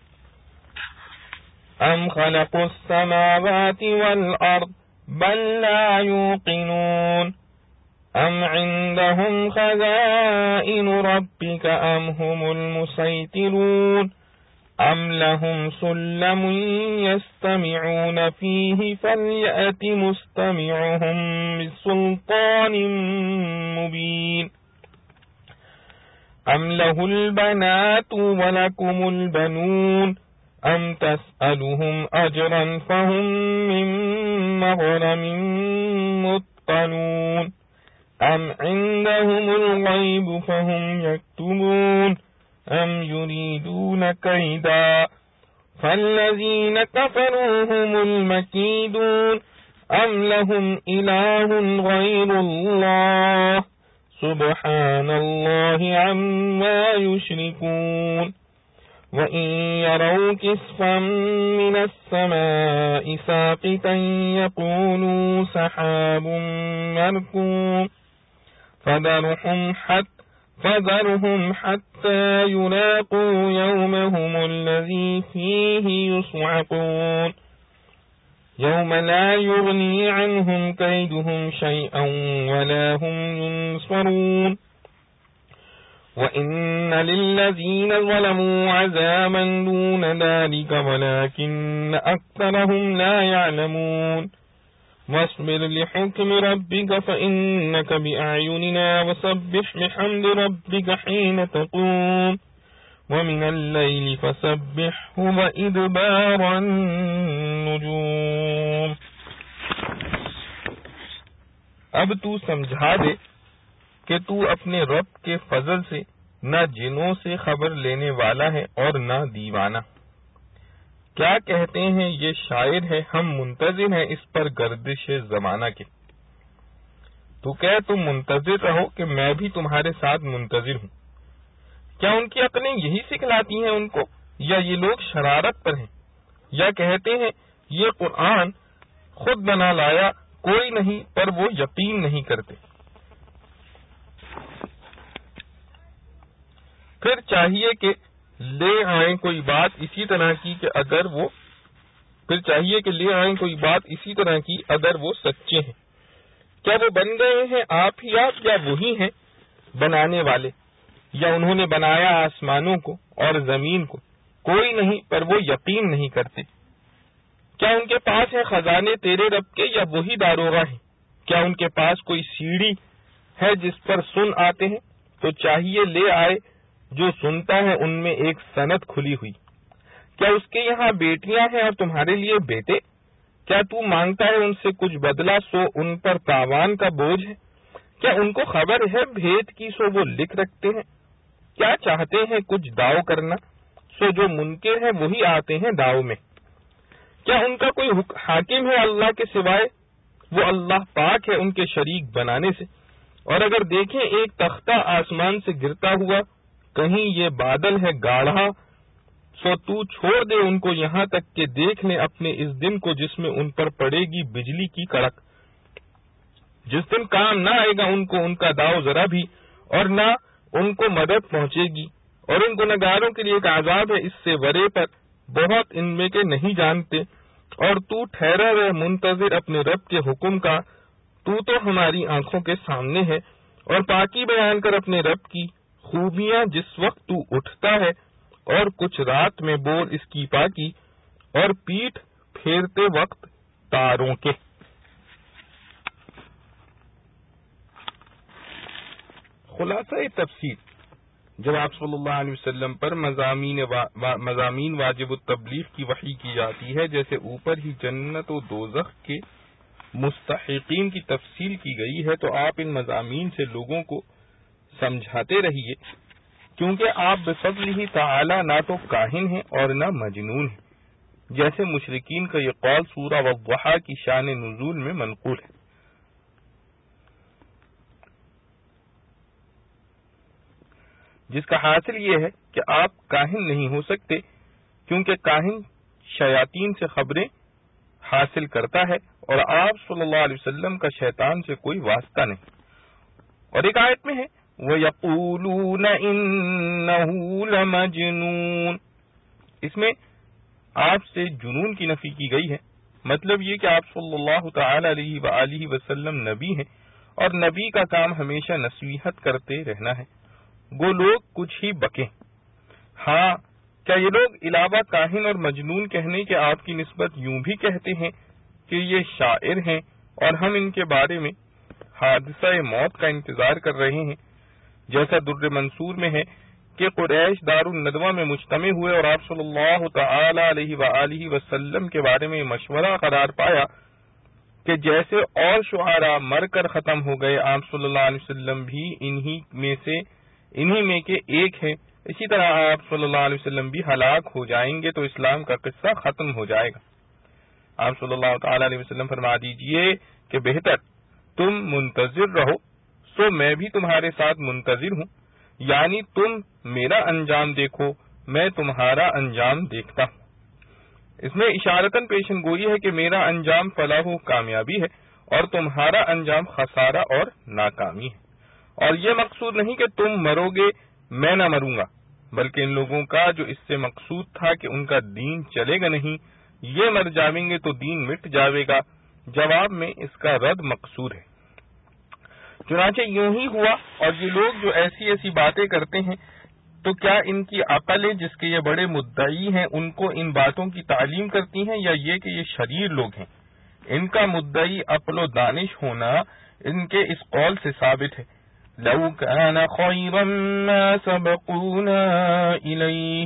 أم خلقوا السماوات والأرض بل لا يوقنون أم عندهم خزائن ربك أم هم المسيطرون أم لهم سلم يستمعون فيه فليأت مستمعهم بسلطان مبين أم له البنات ولكم البنون أم تسألهم أجرا فهم من مغرم مثقلون أم عندهم الغيب فهم يكتبون أم يريدون كيدا فالذين كفروا هم المكيدون أم لهم إله غير الله سبحان الله عما يشركون وإن يروا كسفا من السماء ساقطا يقولوا سحاب مركوم فذرهم حتى فذرهم حتى يلاقوا يومهم الذي فيه يصعقون يوم لا يغني عنهم كيدهم شيئا ولا هم ينصرون وإن للذين ظلموا عذابا دون ذلك ولكن أكثرهم لا يعلمون واصبر لحكم ربك فإنك بأعيننا وسبح بحمد ربك حين تقوم ومن الليل فسبحه وإدبار النجوم. اب تو سمجھا دے کہ تو اپنے رب کے فضل سے نہ جنوں سے خبر لینے والا ہے اور نہ دیوانہ. کیا کہتے ہیں یہ شاعر ہے ہم منتظر ہیں اس پر گردش زمانہ کے. تو کہہ تم منتظر رہو کہ میں بھی تمہارے ساتھ منتظر ہوں. کیا ان کی عقلیں یہی سکھلاتی ہیں ان کو یا یہ لوگ شرارت پر ہیں یا کہتے ہیں یہ قرآن خود بنا لایا کوئی نہیں پر وہ یقین نہیں کرتے. پھر چاہیے کہ لے آئیں کوئی بات اسی طرح کی کہ اگر وہ پھر چاہیے کہ لے آئیں کوئی بات اسی طرح کی اگر وہ سچے ہیں. کیا وہ بن گئے ہیں آپ ہی آپ یا وہی ہیں بنانے والے یا انہوں نے بنایا آسمانوں کو اور زمین کو؟ کوئی نہیں پر وہ یقین نہیں کرتے. کیا ان کے پاس ہے خزانے تیرے رب کے یا وہی داروغہ ہیں؟ کیا ان کے پاس کوئی سیڑھی ہے جس پر سن آتے ہیں؟ تو چاہیے لے آئے جو سنتا ہے ان میں ایک سند کھلی ہوئی. کیا اس کے یہاں بیٹیاں ہیں اور تمہارے لیے بیٹے؟ کیا تو مانگتا ہے ان سے کچھ بدلہ سو ان پر تاوان کا بوجھ ہے؟ کیا ان کو خبر ہے بھید کی سو وہ لکھ رکھتے ہیں؟ کیا چاہتے ہیں کچھ داؤ کرنا سو جو منکر ہے وہی آتے ہیں داؤ میں. کیا ان کا کوئی حاکم ہے اللہ کے سوائے؟ وہ اللہ پاک ہے ان کے شریک بنانے سے. اور اگر دیکھیں ایک تختہ آسمان سے گرتا ہوا کہیں یہ بادل ہے گاڑھا سو تو چھوڑ دے ان کو یہاں تک کہ دیکھ لیں اپنے اس دن کو جس میں ان پر پڑے گی بجلی کی کڑک. جس دن کام نہ آئے گا ان کو ان کا داؤ ذرا بھی اور نہ ان کو مدد پہنچے گی. اور ان گنہگاروں کے لیے ایک عذاب ہے اس سے ورے پر بہت ان میں کے نہیں جانتے. اور تو ٹھہرا رہے منتظر اپنے رب کے حکم کا. تو تو ہماری آنکھوں کے سامنے ہے. اور پاکی بیان کر اپنے رب کی خوبیاں جس وقت تو اٹھتا ہے اور کچھ رات میں بول اس کی پاکی اور پیٹھ پھیرتے وقت تاروں کے. خلاصہ تفسیر جب آپ صلی اللہ علیہ وسلم پر مضامین وا... مضامین واجب التبلیغ کی وحی کی جاتی ہے، جیسے اوپر ہی جنت و دوزخ کے مستحقین کی تفصیل کی گئی ہے، تو آپ ان مضامین سے لوگوں کو سمجھاتے رہیے، کیونکہ آپ بفضل ہی تعالی نہ تو کاہن ہیں اور نہ مجنون ہیں، جیسے مشرکین کا یہ قول سورہ والضحیٰ کی شان نزول میں منقول ہے۔ جس کا حاصل یہ ہے کہ آپ کاہن نہیں ہو سکتے، کیونکہ کاہن شیاطین سے خبریں حاصل کرتا ہے اور آپ صلی اللہ علیہ وسلم کا شیطان سے کوئی واسطہ نہیں۔ اور ایک آیت میں ہے وَيَقُولُونَ إِنَّهُ لَمَجْنُونَ، اس میں آپ سے جنون کی نفی کی گئی ہے، مطلب یہ کہ آپ صلی اللہ تعالی علیہ وآلہ وسلم نبی ہیں اور نبی کا کام ہمیشہ نصیحت کرتے رہنا ہے، گو لوگ کچھ ہی بکیں۔ ہاں، کیا یہ لوگ علاوہ کاہن اور مجنون کہنے کے آپ کی نسبت یوں بھی کہتے ہیں کہ یہ شاعر ہیں اور ہم ان کے بارے میں حادثہ موت کا انتظار کر رہے ہیں، جیسا در منصور میں ہے کہ قریش دار الندوہ میں مجتمع ہوئے اور آپ صلی اللہ تعالی علیہ وآلہ وسلم کے بارے میں مشورہ قرار پایا کہ جیسے اور شعراء مر کر ختم ہو گئے، آپ صلی اللہ علیہ وسلم بھی انہی میں سے انہی میں کے ایک ہیں، اسی طرح آپ صلی اللہ علیہ وسلم بھی ہلاک ہو جائیں گے تو اسلام کا قصہ ختم ہو جائے گا۔ آپ صلی اللہ تعالی علیہ وسلم فرما دیجئے کہ بہتر تم منتظر رہو، سو میں بھی تمہارے ساتھ منتظر ہوں، یعنی تم میرا انجام دیکھو، میں تمہارا انجام دیکھتا ہوں۔ اس میں اشارتاً پیشن گوئی ہے کہ میرا انجام فلاح و کامیابی ہے اور تمہارا انجام خسارہ اور ناکامی ہے، اور یہ مقصود نہیں کہ تم مرو گے میں نہ مروں گا، بلکہ ان لوگوں کا جو اس سے مقصود تھا کہ ان کا دین چلے گا نہیں، یہ مر جاویں گے تو دین مٹ جاوے گا، جواب میں اس کا رد مقصور ہے۔ چنانچہ یوں ہی ہوا، اور یہ لوگ جو ایسی ایسی باتیں کرتے ہیں تو کیا ان کی عقلیں جس کے یہ بڑے مدعی ہیں ان کو ان باتوں کی تعلیم کرتی ہیں، یا یہ کہ یہ شریر لوگ ہیں؟ ان کا مدعی عقل و دانش ہونا ان کے اس قول سے ثابت ہے، لَوْ كَانَ خَيْرًا مَا سَبَقُونَا إِلَيْهِ،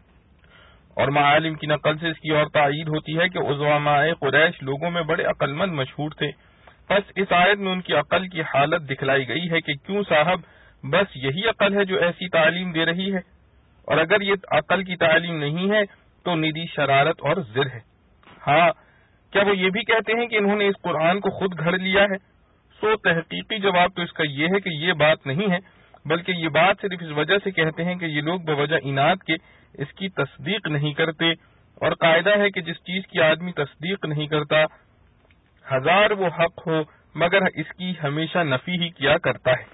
اور معالم کی نقل سے اس کی اور تائید ہوتی ہے کہ عظماء قریش لوگوں میں بڑے عقل مند مشہور تھے، بس اس آیت میں ان کی عقل کی حالت دکھلائی گئی ہے کہ کیوں صاحب بس یہی عقل ہے جو ایسی تعلیم دے رہی ہے، اور اگر یہ عقل کی تعلیم نہیں ہے تو ندی شرارت اور زر ہے۔ ہاں، کیا وہ یہ بھی کہتے ہیں کہ انہوں نے اس قرآن کو خود گھڑ لیا ہے؟ سو تحقیقی جواب تو اس کا یہ ہے کہ یہ بات نہیں ہے، بلکہ یہ بات صرف اس وجہ سے کہتے ہیں کہ یہ لوگ بوجہ اناد کے اس کی تصدیق نہیں کرتے، اور قاعدہ ہے کہ جس چیز کی آدمی تصدیق نہیں کرتا ہزار وہ حق ہو مگر اس کی ہمیشہ نفی ہی کیا کرتا ہے۔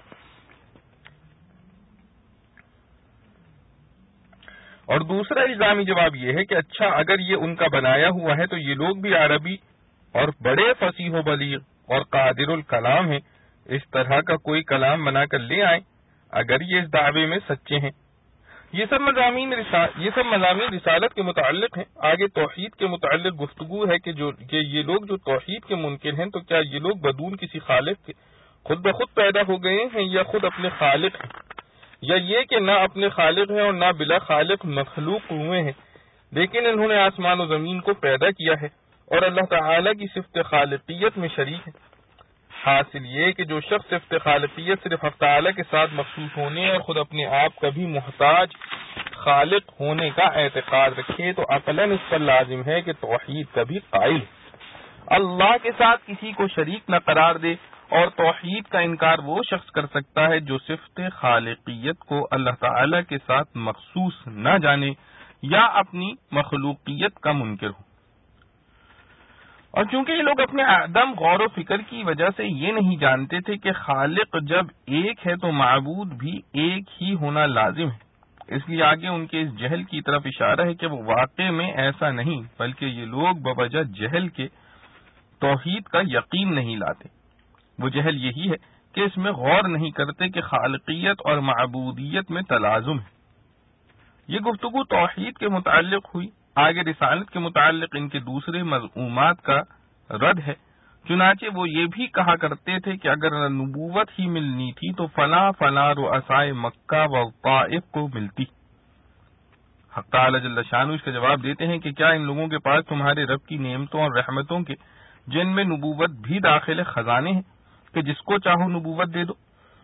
اور دوسرا الزامی جواب یہ ہے کہ اچھا اگر یہ ان کا بنایا ہوا ہے تو یہ لوگ بھی عربی اور بڑے فصیح و بلیغ اور قادر الکلام ہیں، اس طرح کا کوئی کلام بنا کر لے آئیں اگر یہ اس دعوے میں سچے ہیں۔ یہ سب مضامین یہ سب مضامین رسالت کے متعلق ہیں۔ آگے توحید کے متعلق گفتگو ہے کہ جو کہ یہ لوگ جو توحید کے منکر ہیں تو کیا یہ لوگ بدون کسی خالق کے خود بخود پیدا ہو گئے ہیں، یا خود اپنے خالق ہیں، یا یہ کہ نہ اپنے خالق ہیں اور نہ بلا خالق مخلوق ہوئے ہیں، لیکن انہوں نے آسمان و زمین کو پیدا کیا ہے اور اللہ تعالی کی صفت خالقیت میں شریک ہے۔ حاصل یہ کہ جو شخص صفت خالقیت صرف حق تعالی کے ساتھ مخصوص ہونے اور خود اپنے آپ کا بھی محتاج خالق ہونے کا اعتقاد رکھے تو عقلاً اس پر لازم ہے کہ توحید کا بھی قائل اللہ کے ساتھ کسی کو شریک نہ قرار دے، اور توحید کا انکار وہ شخص کر سکتا ہے جو صفت خالقیت کو اللہ تعالی کے ساتھ مخصوص نہ جانے یا اپنی مخلوقیت کا منکر ہو۔ اور چونکہ یہ لوگ اپنے عدم غور و فکر کی وجہ سے یہ نہیں جانتے تھے کہ خالق جب ایک ہے تو معبود بھی ایک ہی ہونا لازم ہے، اس لیے آگے ان کے اس جہل کی طرف اشارہ ہے کہ وہ واقع میں ایسا نہیں، بلکہ یہ لوگ بوجہ جہل کے توحید کا یقین نہیں لاتے۔ وہ جہل یہی ہے کہ اس میں غور نہیں کرتے کہ خالقیت اور معبودیت میں تلازم ہے۔ یہ گفتگو توحید کے متعلق ہوئی، آگے رسالت کے متعلق ان کے دوسرے مضمومات کا رد ہے۔ چنانچہ وہ یہ بھی کہا کرتے تھے کہ اگر نبوت ہی ملنی تھی تو فلاں فلاں رؤسائے مکہ و طائف کو ملتی۔ حق تعالی جل شانہ اس کا جواب دیتے ہیں کہ کیا ان لوگوں کے پاس تمہارے رب کی نعمتوں اور رحمتوں کے، جن میں نبوت بھی داخل خزانے ہیں، کہ جس کو چاہو نبوت دے دو؟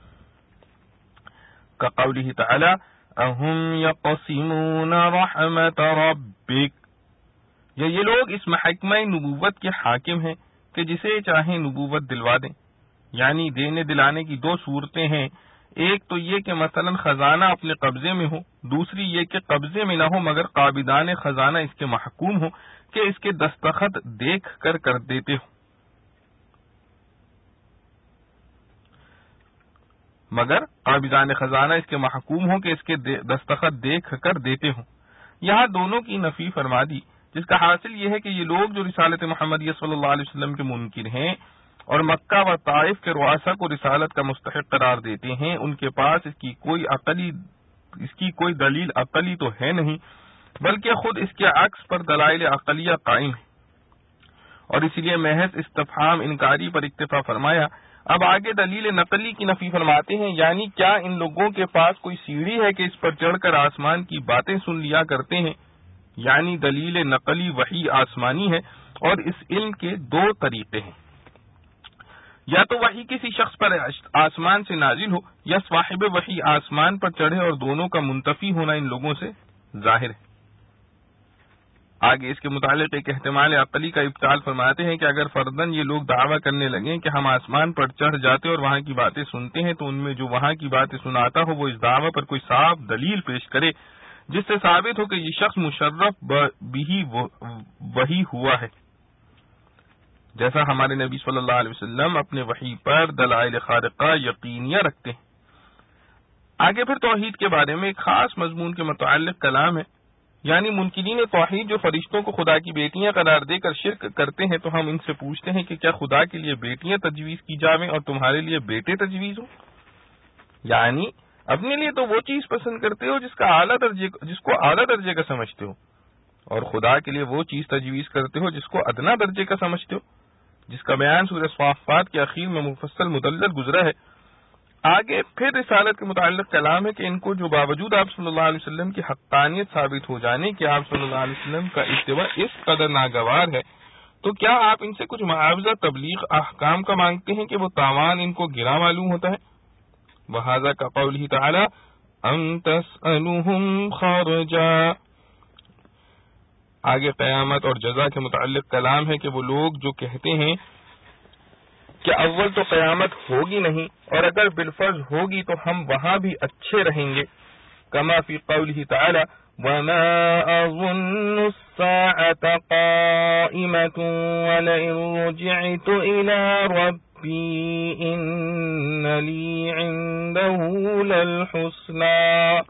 کقولہ تعالی اہم یقسمون رحمت ربک، یا یہ لوگ اس محکمہ نبوت کے حاکم ہیں کہ جسے چاہیں نبوت دلوا دیں۔ یعنی دینے دلانے کی دو صورتیں ہیں، ایک تو یہ کہ مثلا خزانہ اپنے قبضے میں ہو، دوسری یہ کہ قبضے میں نہ ہو مگر قابضان خزانہ اس کے محکوم ہو کہ اس کے دستخط دیکھ کر کر دیتے ہو مگر قابضان خزانہ اس کے محکوم ہو کہ اس کے دستخط دیکھ کر دیتے ہوں۔ یہاں دونوں کی نفی فرما دی، جس کا حاصل یہ ہے کہ یہ لوگ جو رسالت محمدیہ صلی اللہ علیہ وسلم کے منکر ہیں اور مکہ و طائف کے رؤسا کو رسالت کا مستحق قرار دیتے ہیں، ان کے پاس اس کی کوئی عقلی اس کی کوئی دلیل عقلی تو ہے نہیں، بلکہ خود اس کے عکس پر دلائل عقلیہ قائم ہے، اور اسی لیے محض استفہام انکاری پر اکتفا فرمایا۔ اب آگے دلیل نقلی کی نفی فرماتے ہیں، یعنی کیا ان لوگوں کے پاس کوئی سیڑھی ہے کہ اس پر چڑھ کر آسمان کی باتیں سن لیا کرتے ہیں؟ یعنی دلیل نقلی وحی آسمانی ہے، اور اس علم کے دو طریقے ہیں، یا تو وحی کسی شخص پر آسمان سے نازل ہو، یا صاحب وحی آسمان پر چڑھے، اور دونوں کا منتفی ہونا ان لوگوں سے ظاہر ہے۔ آگے اس کے متعلق ایک احتمال عقلی کا ابطال فرماتے ہیں کہ اگر فرداً یہ لوگ دعویٰ کرنے لگیں کہ ہم آسمان پر چڑھ جاتے اور وہاں کی باتیں سنتے ہیں، تو ان میں جو وہاں کی باتیں سناتا ہو وہ اس دعویٰ پر کوئی صاف دلیل پیش کرے جس سے ثابت ہو کہ یہ شخص مشرف بھی وہی ہوا ہے، جیسا ہمارے نبی صلی اللہ علیہ وسلم اپنے وحی پر دلائل خارقہ یقینیہ رکھتے ہیں۔ آگے پھر توحید کے بارے میں ایک خاص مضمون کے متعلق کلام ہے، یعنی منکرین توحید جو فرشتوں کو خدا کی بیٹیاں قرار دے کر شرک کرتے ہیں، تو ہم ان سے پوچھتے ہیں کہ کیا خدا کے لیے بیٹیاں تجویز کی جاویں اور تمہارے لیے بیٹے تجویز ہوں؟ یعنی اپنے لیے تو وہ چیز پسند کرتے ہو جس کا اعلیٰ درجے جس کو اعلیٰ درجے کا سمجھتے ہو، اور خدا کے لیے وہ چیز تجویز کرتے ہو جس کو ادنا درجے کا سمجھتے ہو، جس کا بیان سورہ صافات کے اخیر میں مفصل مدلل گزرا ہے۔ آگے پھر رسالت کے متعلق کلام ہے کہ ان کو جو باوجود آپ صلی اللہ علیہ وسلم کی حقانیت ثابت ہو جانے کہ آپ صلی اللہ علیہ وسلم کا اتباع اس قدر ناگوار ہے، تو کیا آپ ان سے کچھ معاوضہ تبلیغ احکام کا مانگتے ہیں کہ وہ تاوان ان کو گرا معلوم ہوتا ہے؟ وَهَذَا كَقَوْلِهِ تَعَالَىٰ أَن تَسْأَلُهُمْ خَرْجًا۔ آگے قیامت اور جزا کے متعلق کلام ہے کہ وہ لوگ جو کہتے ہیں کہ اول تو قیامت ہوگی نہیں، اور اگر بالفرض ہوگی تو ہم وہاں بھی اچھے رہیں گے، کما فی قولہ تعالی وما اظن الساعة قائمة ولئن رجعت الى ربی ان لی عنده للحسنى۔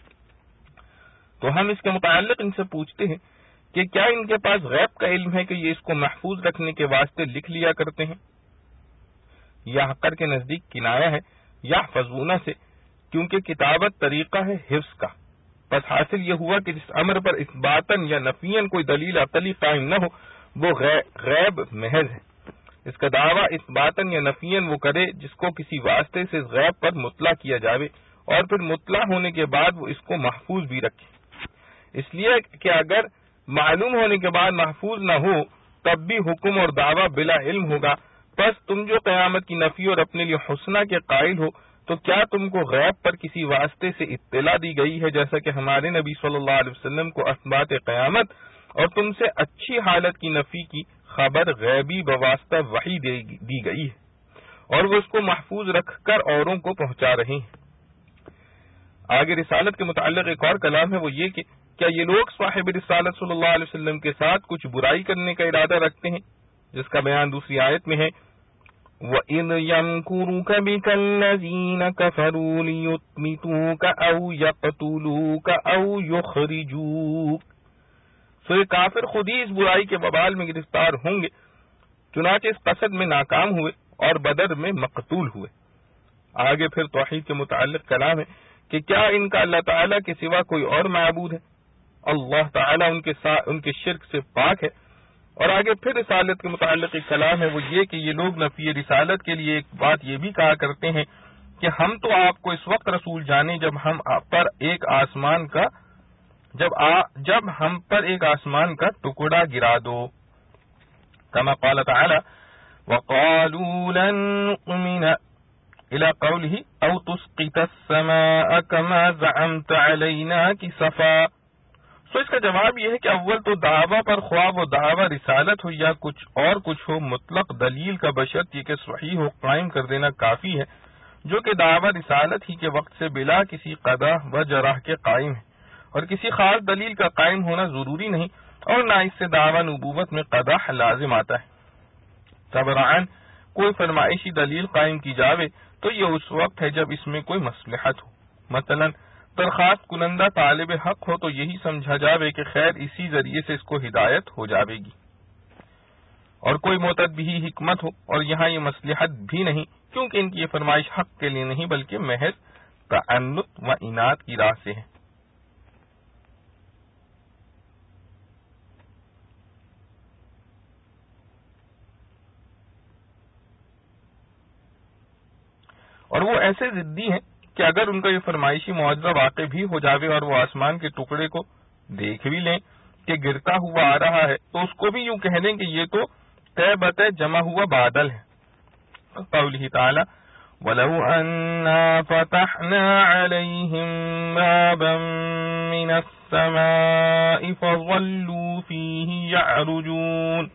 تو ہم اس کے متعلق ان سے پوچھتے ہیں کہ کیا ان کے پاس غیب کا علم ہے کہ یہ اس کو محفوظ رکھنے کے واسطے لکھ لیا کرتے ہیں؟ یا حقر کے نزدیک کنایا ہے یحفظون سے، کیونکہ کتابت طریقہ ہے حفظ کا، پس حاصل یہ ہوا کہ جس امر پر اثباتاً یا نفیاً کوئی دلیل عقلی قائم نہ ہو وہ غیب محض ہے۔ اس کا دعویٰ اثباتاً یا نفیاً وہ کرے جس کو کسی واسطے سے غیب پر مطلع کیا جاوے، اور پھر مطلع ہونے کے بعد وہ اس کو محفوظ بھی رکھے، اس لیے کہ اگر معلوم ہونے کے بعد محفوظ نہ ہو تب بھی حکم اور دعویٰ بلا علم ہوگا۔ پس تم جو قیامت کی نفی اور اپنے لیے حسنہ کے قائل ہو، تو کیا تم کو غیب پر کسی واسطے سے اطلاع دی گئی ہے، جیسا کہ ہمارے نبی صلی اللہ علیہ وسلم کو اثبات قیامت اور تم سے اچھی حالت کی نفی کی خبر غیبی بواسطہ وحی دی گئی ہے، اور وہ اس کو محفوظ رکھ کر اوروں کو پہنچا رہے ہیں۔ آگے رسالت کے متعلق ایک اور کلام ہے، وہ یہ کہ کیا یہ لوگ صاحب رسالت صلی اللہ علیہ وسلم کے ساتھ کچھ برائی کرنے کا ارادہ رکھتے ہیں، جس کا بیان دوسری آیت میں ہے وَإِذْ يَمْكُرُ بِكَ الَّذِينَ كَفَرُوا لِيُثْبِتُوكَ أَوْ يَقْتُلُوكَ أَوْ يُخْرِجُوكَ۔ سو یہ کافر خود ہی اس برائی کے وبال میں گرفتار ہوں گے، چنانچہ اس قصد میں ناکام ہوئے اور بدر میں مقتول ہوئے۔ آگے پھر توحید کے متعلق کلام ہے کہ کیا ان کا اللہ تعالیٰ کے سوا کوئی اور معبود ہے؟ اللہ تعالیٰ ان کے ان کے شرک سے پاک ہے، اور آگے پھر رسالت کے متعلق ایک کلام ہے، وہ یہ کہ یہ لوگ نفی رسالت کے لیے ایک بات یہ بھی کہا کرتے ہیں کہ ہم تو آپ کو اس وقت رسول جانے جب ہم پر ایک آسمان کا جب آ جب ہم پر ایک آسمان کا ٹکڑا گرا دو، کما قال تعالی وقالوا لن نؤمن الى قوله او تسقط السماء كما زعمت علينا كسفا۔ تو اس کا جواب یہ ہے کہ اول تو دعویٰ پر خواب و دعویٰ رسالت ہو یا کچھ اور کچھ ہو، مطلق دلیل کا بشرط یہ کہ صحیح ہو قائم کر دینا کافی ہے، جو کہ دعویٰ رسالت ہی کے وقت سے بلا کسی قدح و جراح کے قائم ہے، اور کسی خاص دلیل کا قائم ہونا ضروری نہیں، اور نہ اس سے دعویٰ نبوت میں قدح لازم آتا ہے۔ تبرعاً کوئی فرمائشی دلیل قائم کی جاوے تو یہ اس وقت ہے جب اس میں کوئی مصلحت ہو، مثلا درخواست کنندہ طالب حق ہو تو یہی سمجھا جاوے کہ خیر اسی ذریعے سے اس کو ہدایت ہو جاوے گی، اور کوئی معتبی حکمت ہو، اور یہاں یہ مصلحت بھی نہیں کیونکہ ان کی یہ فرمائش حق کے لیے نہیں بلکہ محض تعنت و عناد کی راہ سے ہے۔ اور وہ ایسے ضدی ہیں کہ اگر ان کا یہ فرمائشی معجزہ واقع بھی ہو جاوے اور وہ آسمان کے ٹکڑے کو دیکھ بھی لیں کہ گرتا ہوا آ رہا ہے تو اس کو بھی یوں کہہ دیں کہ یہ تو طے بطے جمع ہوا بادل ہے۔ قوله تعالی وَلَوْ أَنَّا فَتَحْنَا عَلَيْهِمْ بَابًا مِّنَ السَّمَاءِ فَظَلُّوا فِيهِ يَعْرُجُونَ۔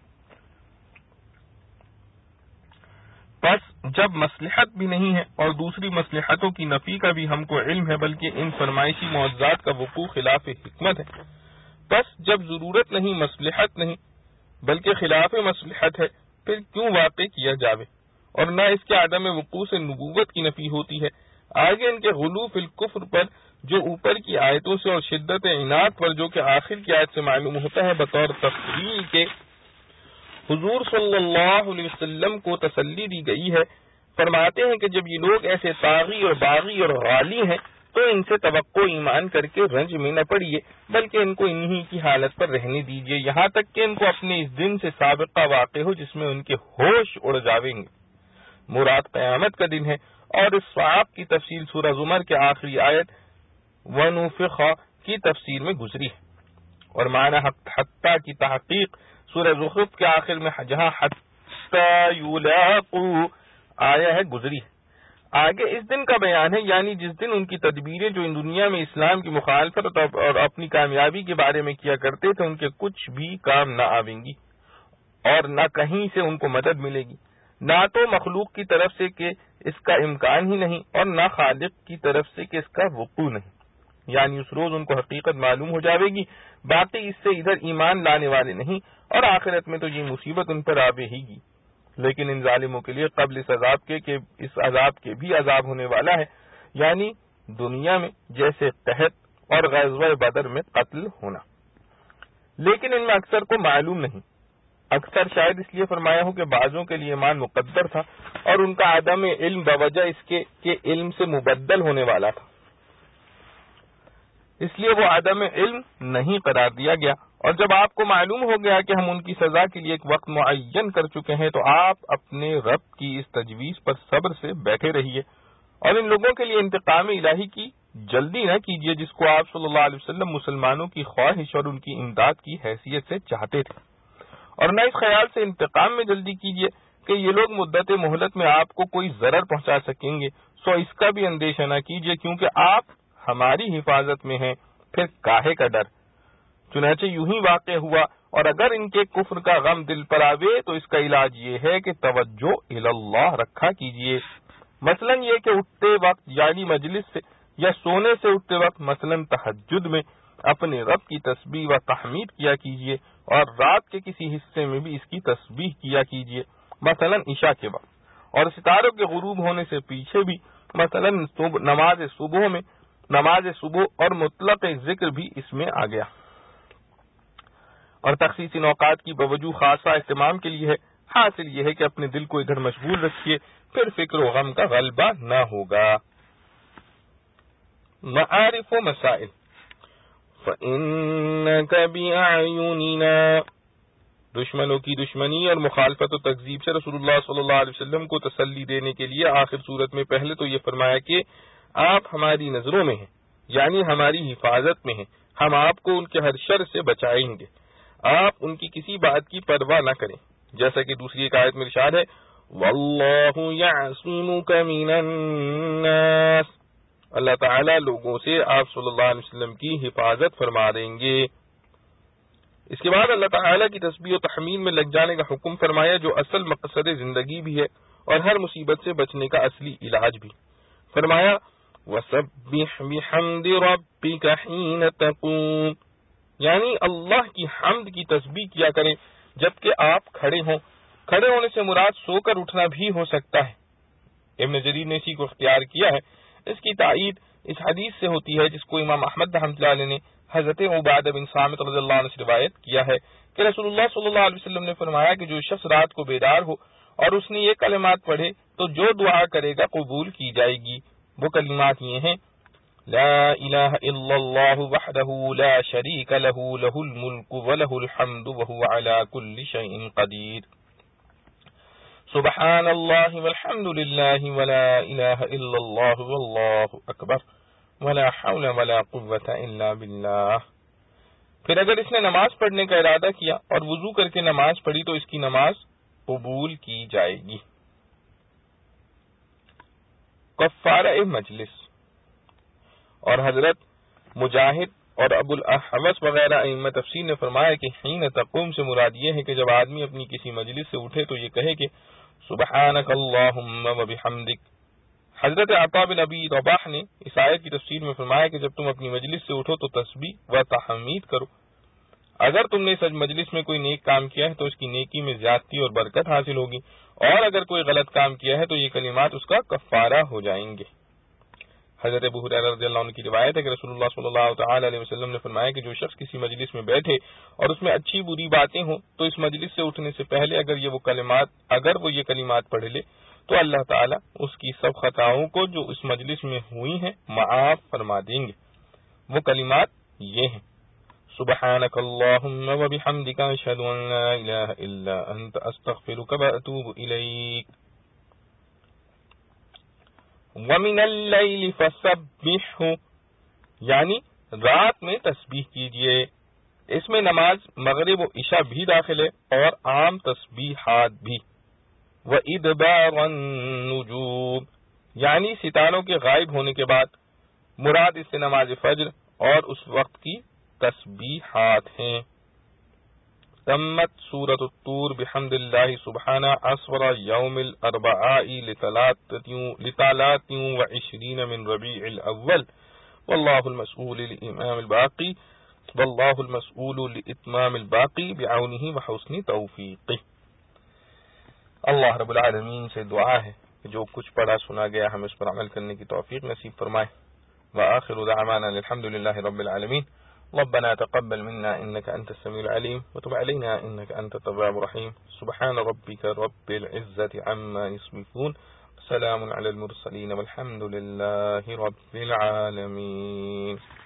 پس جب مصلحت بھی نہیں ہے اور دوسری مصلحتوں کی نفی کا بھی ہم کو علم ہے بلکہ ان فرمائشی معجزات کا وقوع خلاف حکمت ہے، پس جب ضرورت نہیں مصلحت نہیں بلکہ خلاف مصلحت ہے پھر کیوں واقع کیا جاوے، اور نہ اس کے عدم وقوع سے نبوت کی نفی ہوتی ہے۔ آگے ان کے غلو فی الکفر پر جو اوپر کی آیتوں سے اور شدت عناد پر جو کہ آخر کی آیت سے معلوم ہوتا ہے بطور تفصیل کے حضور صلی اللہ علیہ وسلم کو تسلی دی گئی ہے، فرماتے ہیں کہ جب یہ لوگ ایسے طاغی اور باغی اور غالی ہیں تو ان سے توقع ایمان کر کے رنج میں نہ پڑیے بلکہ ان کو انہی کی حالت پر رہنے دیجیے یہاں تک کہ ان کو اپنے اس دن سے سابقہ واقع ہو جس میں ان کے ہوش اڑ جاویں گے۔ مراد قیامت کا دن ہے، اور اس صعاب کی تفصیل سورہ زمر کے آخری آیت وَنُفِخَ کی تفسیر میں گزری ہے، اور معنی حتیٰ کی تحقیق سورہ زخرف کے آخر میں جہاں حتیٰ یلاقوا آیا ہے گزری ہے۔ آگے اس دن کا بیان ہے، یعنی جس دن ان کی تدبیریں جو ان دنیا میں اسلام کی مخالفت اور اپنی کامیابی کے بارے میں کیا کرتے تھے ان کے کچھ بھی کام نہ آویں گی، اور نہ کہیں سے ان کو مدد ملے گی، نہ تو مخلوق کی طرف سے کہ اس کا امکان ہی نہیں اور نہ خالق کی طرف سے کہ اس کا وقوع نہیں، یعنی اس روز ان کو حقیقت معلوم ہو جاوے گی، باقی اس سے ادھر ایمان لانے والے نہیں، اور آخرت میں تو یہ مصیبت ان پر آوے ہی گی۔ لیکن ان ظالموں کے لیے قبل اس عذاب کے کہ اس عذاب کے بھی عذاب ہونے والا ہے، یعنی دنیا میں جیسے قحط اور غزوہ بدر میں قتل ہونا، لیکن ان میں اکثر کو معلوم نہیں۔ اکثر شاید اس لیے فرمایا ہو کہ بعضوں کے لیے ایمان مقدر تھا اور ان کا عدم علم بوجہ اس کے کہ علم سے مبدل ہونے والا تھا، اس لیے وہ عدم علم نہیں قرار دیا گیا، اور جب آپ کو معلوم ہو گیا کہ ہم ان کی سزا کے لیے ایک وقت معین کر چکے ہیں تو آپ اپنے رب کی اس تجویز پر صبر سے بیٹھے رہیے، اور ان لوگوں کے لیے انتقام الہی کی جلدی نہ کیجیے جس کو آپ صلی اللہ علیہ وسلم مسلمانوں کی خواہش اور ان کی امداد کی حیثیت سے چاہتے تھے، اور نہ اس خیال سے انتقام میں جلدی کیجیے کہ یہ لوگ مدت مہلت میں آپ کو کوئی ضرر پہنچا سکیں گے، سو اس کا بھی اندیشہ نہ کیجیے کیونکہ آپ ہماری حفاظت میں ہیں، پھر کاہے کا ڈر۔ چنانچہ یوں ہی واقع ہوا، اور اگر ان کے کفر کا غم دل پر آوے تو اس کا علاج یہ ہے کہ توجہ اللہ رکھا کیجیے، مثلا یہ کہ اٹھتے وقت یعنی مجلس سے یا سونے سے اٹھتے وقت مثلا تہجد میں اپنے رب کی تسبیح و تحمید کیا کیجیے، اور رات کے کسی حصے میں بھی اس کی تسبیح کیا کیجیے، مثلا عشاء کے وقت، اور ستاروں کے غروب ہونے سے پیچھے بھی مثلا نماز صبح میں نماز صبح اور مطلق ذکر بھی اس میں آ گیا، اور تخصیص ان اوقات کی بوجوہ خاصہ اہتمام کے لیے ہے۔ حاصل یہ ہے کہ اپنے دل کو ادھر مشغول رکھیے، پھر فکر و غم کا غلبہ نہ ہوگا۔ معارف و مسائل فَإِنَّكَ بِأَعْيُنِنَا دشمنوں کی دشمنی اور مخالفت و تکذیب سے رسول اللہ صلی اللہ علیہ وسلم کو تسلی دینے کے لیے آخر صورت میں پہلے تو یہ فرمایا کہ آپ ہماری نظروں میں ہیں، یعنی ہماری حفاظت میں ہیں، ہم آپ کو ان کے ہر شر سے بچائیں گے، آپ ان کی کسی بات کی پرواہ نہ کریں، جیسا کہ دوسری ایک آیت میں ارشاد ہے واللہ یعصمک من الناس، اللہ تعالیٰ لوگوں سے آپ صلی اللہ علیہ وسلم کی حفاظت فرما دیں گے۔ اس کے بعد اللہ تعالیٰ کی تسبیح و تحمید میں لگ جانے کا حکم فرمایا، جو اصل مقصد زندگی بھی ہے اور ہر مصیبت سے بچنے کا اصلی علاج بھی۔ فرمایا وَسَبِّحْ بِحَمْدِ رَبِّكَ حِينَ تَقُومُ، یعنی اللہ کی حمد کی تسبیح کیا کریں جبکہ آپ کھڑے ہوں۔ کھڑے ہونے سے مراد سو کر اٹھنا بھی ہو سکتا ہے، ابن جریر نے اسی کو اختیار کیا ہے۔ اس کی تائید اس حدیث سے ہوتی ہے جس کو امام احمد رحمۃ اللہ علیہ نے حضرت عبادہ بن صامت رضی اللہ عنہ سے روایت کیا ہے کہ رسول اللہ صلی اللہ علیہ وسلم نے فرمایا کہ جو شخص رات کو بیدار ہو اور اس نے یہ کلمات پڑھے تو جو دعا کرے گا قبول کی جائے گی۔ وہ کلمات یہ ہیں لا الہ الا اللہ وحدہ لا شریک لہ لہ الملک ولہ الحمد وہو علی کل شیء قدیر، سبحان اللہ والحمد للہ ولا الہ الا اللہ واللہ اکبر ولا حول ولا قوة الا باللہ۔ پھر اگر اس نے نماز پڑھنے کا ارادہ کیا اور وضو کر کے نماز پڑھی تو اس کی نماز قبول کی جائے گی۔ کفارہ مجلس، اور حضرت مجاہد اور ابو الاحوص وغیرہ ائمہ تفسیر نے فرمایا کہ حین تقوم سے مراد یہ ہے کہ جب آدمی اپنی کسی مجلس سے اٹھے تو یہ کہے کہ سبحانک اللہم وبحمدک۔ حضرت عطا بن ابی رباح نے اس آیت کی تفسیر میں فرمایا کہ جب تم اپنی مجلس سے اٹھو تو تسبیح و تحمید کرو، اگر تم نے اس مجلس میں کوئی نیک کام کیا ہے تو اس کی نیکی میں زیادتی اور برکت حاصل ہوگی، اور اگر کوئی غلط کام کیا ہے تو یہ کلمات اس کا کفارہ ہو جائیں گے۔ حضرت ابو ہریرہ رضی اللہ عنہ کی روایت ہے کہ رسول اللہ صلی اللہ تعالی علیہ وسلم نے فرمایا کہ جو شخص کسی مجلس میں بیٹھے اور اس میں اچھی بری باتیں ہوں تو اس مجلس سے اٹھنے سے پہلے اگر یہ وہ کلمات اگر وہ یہ کلمات پڑھ لے تو اللہ تعالیٰ اس کی سب خطاؤں کو جو اس مجلس میں ہوئی ہیں معاف فرما دیں گے۔ وہ کلمات یہ ہیں سبحانک اللہم وبحمدک اشہد ان لا الہ الا انت استغفرک واتوب الیک، وَمِنَ اللَّيْلِ فَسَبِّحْهُ، یعنی رات میں تسبیح کیجئے۔ اس میں نماز مغرب و عشاء بھی داخل ہے اور عام تسبیحات بھی۔ وَإِدْبَارَ النُّجُومِ، یعنی ستاروں کے غائب ہونے کے بعد، مراد اس سے نماز فجر اور اس وقت کی تسبیحات ہیں۔ تمت سورۃ الطور بحمد اللہ سبحانہ عصر یوم الاربعاء لثلاث وعشرین من ربیع الاول، واللہ المسئول للامام الباقی واللہ المسئول لاتمام الباقی بعونہ وحسن توفیقہ۔ اللہ رب العالمین سے دعا ہے کہ جو کچھ پڑھا سنا گیا ہم اس پر عمل کرنے کی توفیق نصیب فرمائے۔ وآخر دعوانا الحمد للہ رب العالمین۔ ربنا تقبل منا إنك أنت السميع العليم وتب علينا إنك أنت التواب الرحيم، سبحان ربك رب العزة عما يصفون، سلام على المرسلين والحمد لله رب العالمين۔